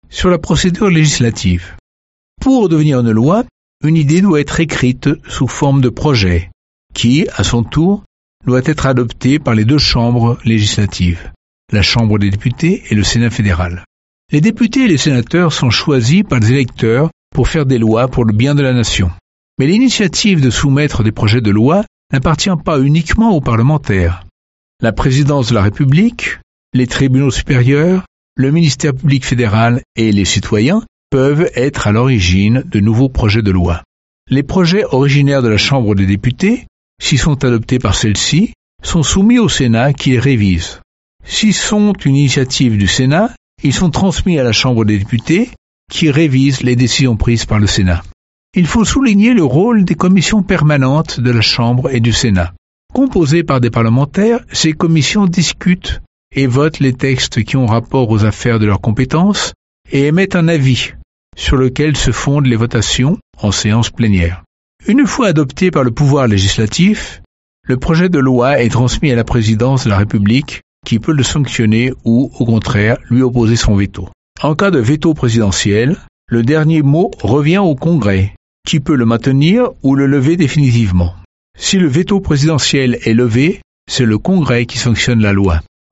sur la procédure législative. Pour devenir une loi, une idée doit être écrite sous forme de projet, qui, à son tour, doit être adopté par les deux chambres législatives, la Chambre des députés et le Sénat fédéral. Les députés et les sénateurs sont choisis par les électeurs pour faire des lois pour le bien de la nation. Mais l'initiative de soumettre des projets de loi n'appartient pas uniquement aux parlementaires. La présidence de la République, les tribunaux supérieurs, le ministère public fédéral et les citoyens peuvent être à l'origine de nouveaux projets de loi. Les projets originaires de la Chambre des députés, s'ils sont adoptés par celle-ci, sont soumis au Sénat qui les révise. S'ils sont une initiative du Sénat, ils sont transmis à la Chambre des députés qui révise les décisions prises par le Sénat. Il faut souligner le rôle des commissions permanentes de la Chambre et du Sénat. Composées par des parlementaires, ces commissions discutent et votent les textes qui ont rapport aux affaires de leurs compétences et émettent un avis sur lequel se fondent les votations en séance plénière. Une fois adopté par le pouvoir législatif, le projet de loi est transmis à la présidence de la République qui peut le sanctionner ou, au contraire, lui opposer son veto. En cas de veto présidentiel, le dernier mot revient au Congrès, qui peut le maintenir ou le lever définitivement. Si le veto présidentiel est levé, c'est le Congrès qui sanctionne la loi.